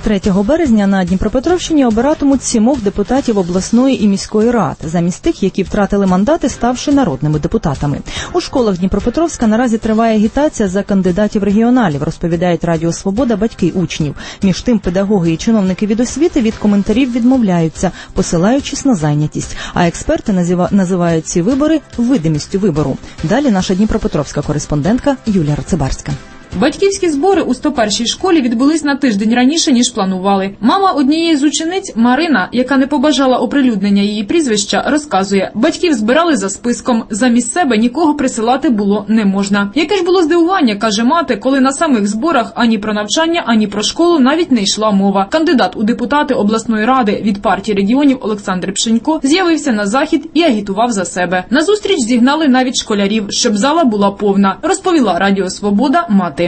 3 березня на Дніпропетровщині обиратимуть 7 депутатів обласної і міської рад, замість тих, які втратили мандати, ставши народними депутатами. У школах Дніпропетровська наразі триває агітація за кандидатів-регіоналів, розповідають Радіо Свобода батьки учнів. Між тим, педагоги і чиновники від освіти від коментарів відмовляються, посилаючись на зайнятість. А експерти називають ці вибори видимістю вибору. Далі наша дніпропетровська кореспондентка Юлія Рацибарська. Батьківські збори у 101-й школі відбулись на тиждень раніше, ніж планували. Мама однієї з учениць, Марина, яка не побажала оприлюднення її прізвища, розказує, батьків збирали за списком, замість себе нікого присилати було не можна. Яке ж було здивування, каже мати, коли на самих зборах ані про навчання, ані про школу навіть не йшла мова. Кандидат у депутати обласної ради від партії регіонів Олександр Пшенько з'явився на захід і агітував за себе. На зустріч зігнали навіть школярів, щоб зала була повна, розповіла Радіо Свобода мати.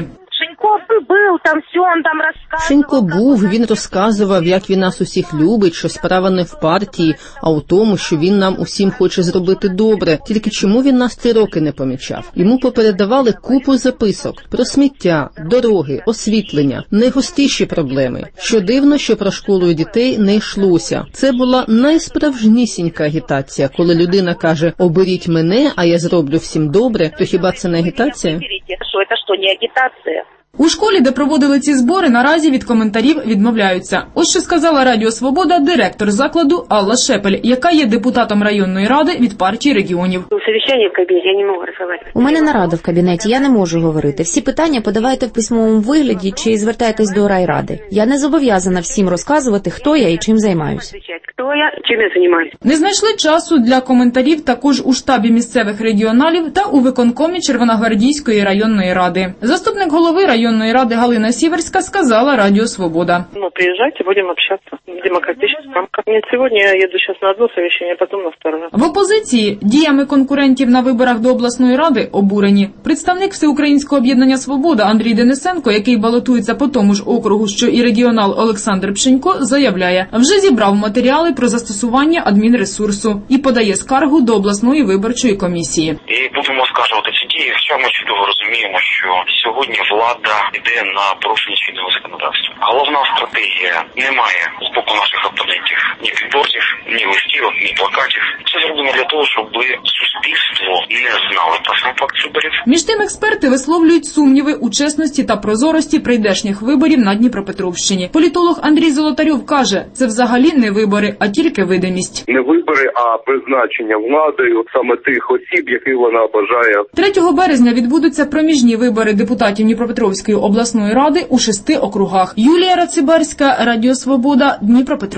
Шенько був, він розказував, як він нас усіх любить, що справа не в партії, а у тому, що він нам усім хоче зробити добре. Тільки чому він нас 3 роки не помічав? Йому попередавали купу записок про сміття, дороги, освітлення, найгостріші проблеми. Що дивно, що про школу і дітей не йшлося. Це була найсправжнісінька агітація, коли людина каже «оберіть мене, а я зроблю всім добре», то хіба це не агітація? У школі, де проводили ці збори, наразі від коментарів відмовляються. Ось що сказала Радіо Свобода директор закладу Алла Шепель, яка є депутатом районної ради від партії регіонів. У мене нарада в кабінеті, я не можу говорити. Всі питання подавайте в письмовому вигляді чи звертайтесь до райради. Я не зобов'язана всім розказувати, хто я і чим займаюся. Не знайшли часу для коментарів також у штабі місцевих регіоналів та у виконкомі Червоногвардійської районної ради. Заступник голови районної ради Галина Сіверська сказала Радіо Свобода. Приезжайте, будем общаться в демократических рамках. Нет, сегодня я еду сейчас на одно совещание, потом на второе. В опозиції діями конкурентів на виборах до обласної ради обурені. Представник Всеукраїнського об'єднання «Свобода» Андрій Денисенко, який балотується по тому ж округу, що і регіонал Олександр Пшенько, заявляє, вже зібрав матеріали про застосування адмінресурсу і подає скаргу до обласної виборчої комісії. І будемо оскаржувати ці дії, хоча ми чудово розуміємо, що сьогодні влада йде на порушення чинного законодавства. Головна стратегія немає з боку наших опонентів ні підборців, ні листівок, ні плакатів. Це зроблено для того, щоб суспільство не знало про сам факт виборів. Між тим експерти висловлюють сумніви у чесності та прозорості прийдешніх виборів на Дніпропетровщині. Політолог Андрій Золотарьов каже, це взагалі не вибори, а тільки видимість. Не вибори, а призначення владою саме тих осіб, яких вона бажає. 3 березня відбудуться проміжні вибори депутатів Дніпропетровської обласної ради у 6 округах. Юлія Рацибарська, Радіо Свобода, Дніпропетровська.